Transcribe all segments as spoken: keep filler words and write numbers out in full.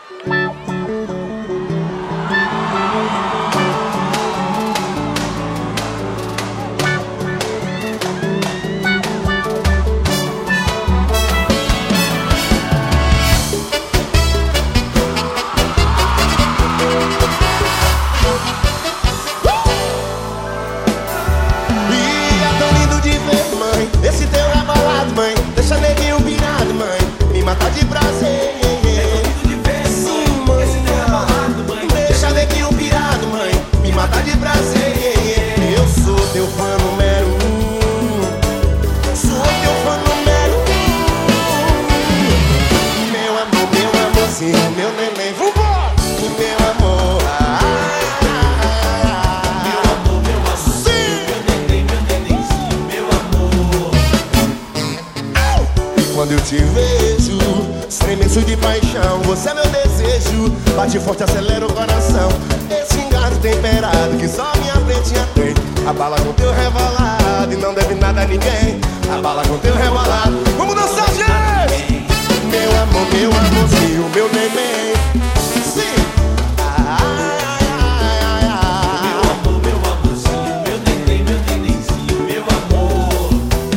Esse teu rebolado, mãe, deixa neguinho pirado, mãe, me matar de prazer. É bonito de ver, sim, mãe. Esse teu rebolado, mãe, deixa neguinho pirado, mãe, me matar de prazer. Eu sou teu fã número um, sou teu fã número um. Meu amor, meu amorzinho, meu neném, vambora! Meu amor, ah, quando eu te vejo, estremeço de paixão. Você é meu desejo, bate forte, acelera o coração. Esse engado temperado que só minha pretinha tem. Abala com teu rebolado e não deve nada a ninguém. Abala com teu rebolado. Vamos dançar, gente! Meu amor, meu amorzinho, meu neném. Sim! Ah, meu amor, meu amorzinho, meu neném, meu nenenzinho, meu amor.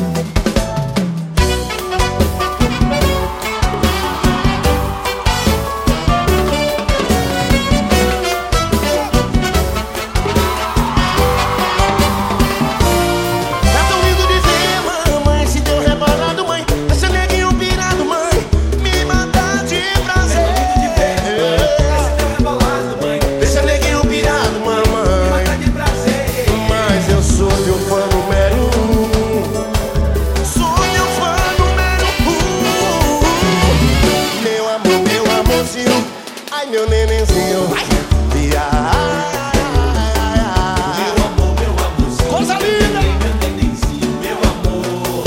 Ai, meu nenenzinho, e ai, meu amor, meu amorzinho, coisa linda, meu nenenzinho, meu amor.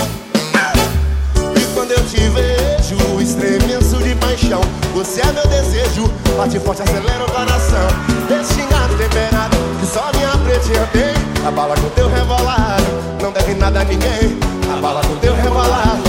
E quando eu te vejo, estremeço de paixão. Você é meu desejo, bate forte, acelera o coração. Esse engado temperado que só minha pretinha tem. Abala com teu rebolado, não deve nada a ninguém. Abala com teu rebolado.